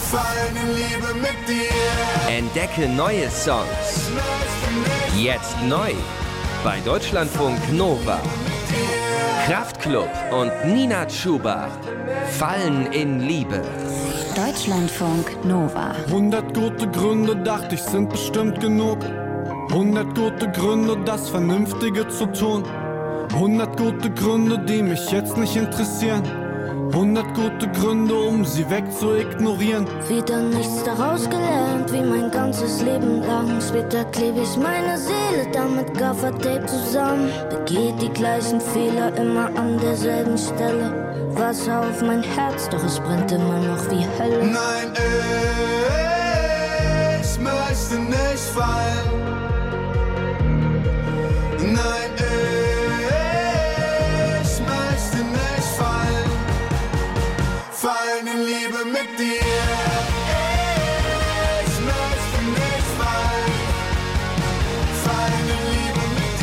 fallen in Liebe mit dir. Entdecke neue Songs. Jetzt neu bei Deutschlandfunk Nova. Kraftklub und Nina Chuba fallen in Liebe. Deutschlandfunk Nova. 100 gute Gründe, dachte ich, sind bestimmt genug. 100 gute Gründe, das Vernünftige zu tun. 100 gute Gründe, die mich jetzt nicht interessieren. 100 gute Gründe, um sie wegzuignorieren. Wieder nichts daraus gelernt, wie mein ganzes Leben lang. Später klebe ich meine Seele dann mit Gaffertape zusammen. Begehe die gleichen Fehler immer an derselben Stelle. Wasser auf mein Herz, doch es brennt immer noch wie Hölle. Nein, ich möchte nicht fallen. Nein, ich möchte nicht fallen. Fallen in Liebe mit dir. Ich möchte nicht fallen. Fallen in Liebe mit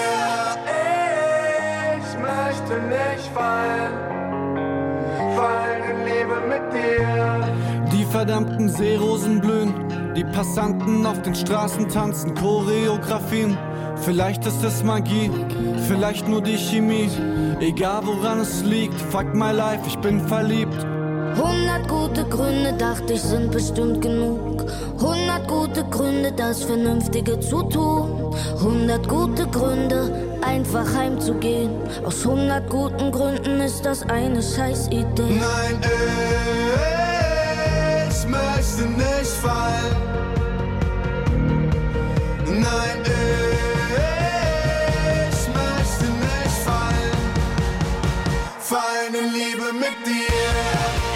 dir. Ich möchte nicht fallen. Fallen in Liebe mit dir. Die verdammten Seerosen blühen, die Passanten auf den Straßen tanzen, Choreografien. Vielleicht ist es Magie, vielleicht nur die Chemie. Egal woran es liegt, fuck my life, ich bin verliebt. 100 gute Gründe, dachte ich, sind bestimmt genug. 100 gute Gründe, das Vernünftige zu tun. 100 gute Gründe, einfach heimzugehen. Aus 100 guten Gründen ist das eine Scheißidee. Nein, ich möchte nicht fallen. Nein, ich möchte nicht fallen. Fallen in Liebe mit dir.